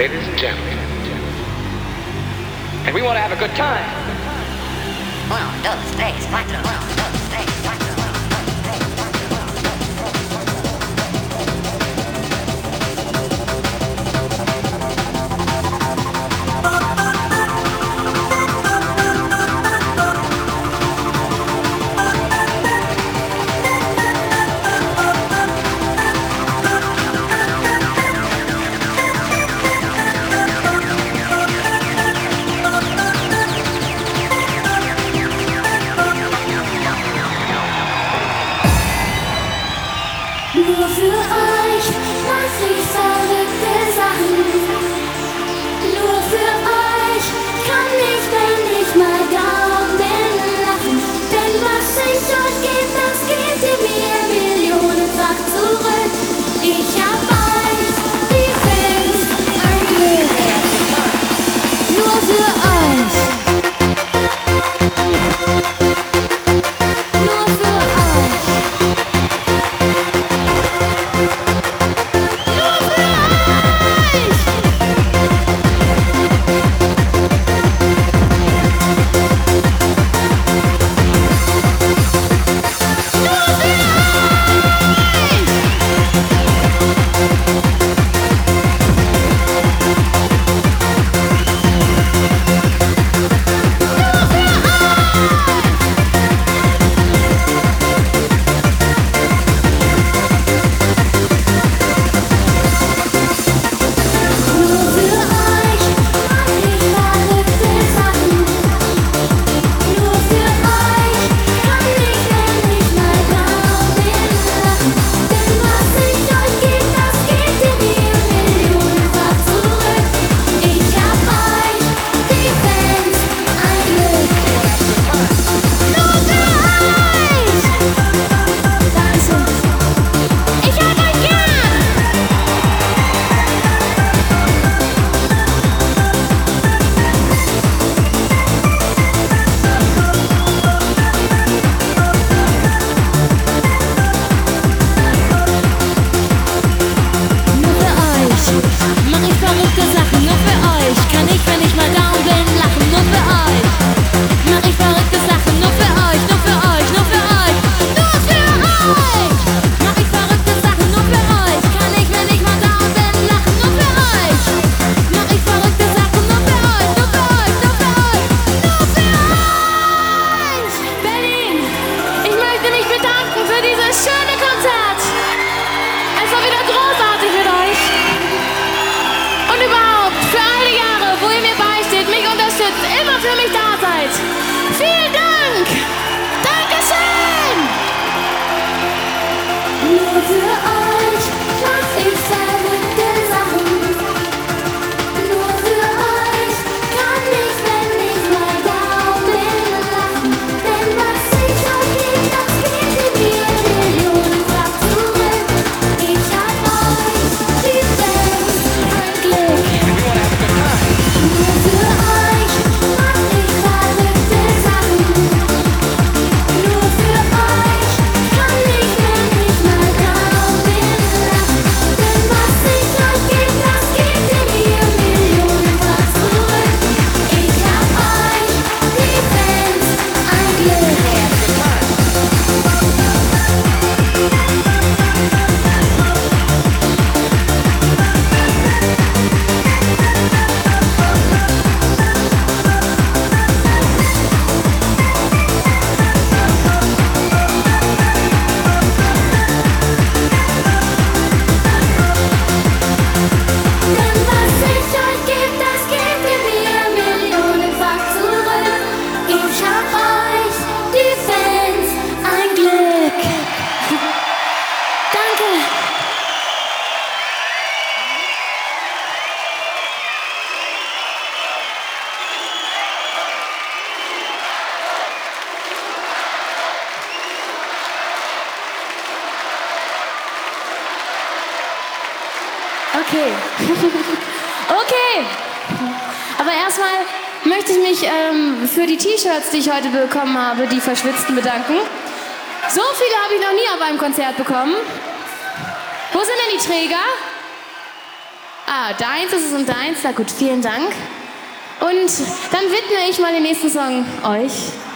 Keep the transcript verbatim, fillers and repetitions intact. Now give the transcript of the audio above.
ladies and gentlemen. And we want to have a good time. Uno, dos, tres, cuatro. Uno, dos, tres, cuatro. Okay. Okay. Aber erstmal möchte ich mich ähm, für die T-Shirts, die ich heute bekommen habe, die verschwitzten, bedanken. So viele habe ich noch nie auf einem Konzert bekommen. Wo sind denn die Träger? Ah, deins ist es und deins. Na gut, vielen Dank. Und dann widme ich mal den nächsten Song euch.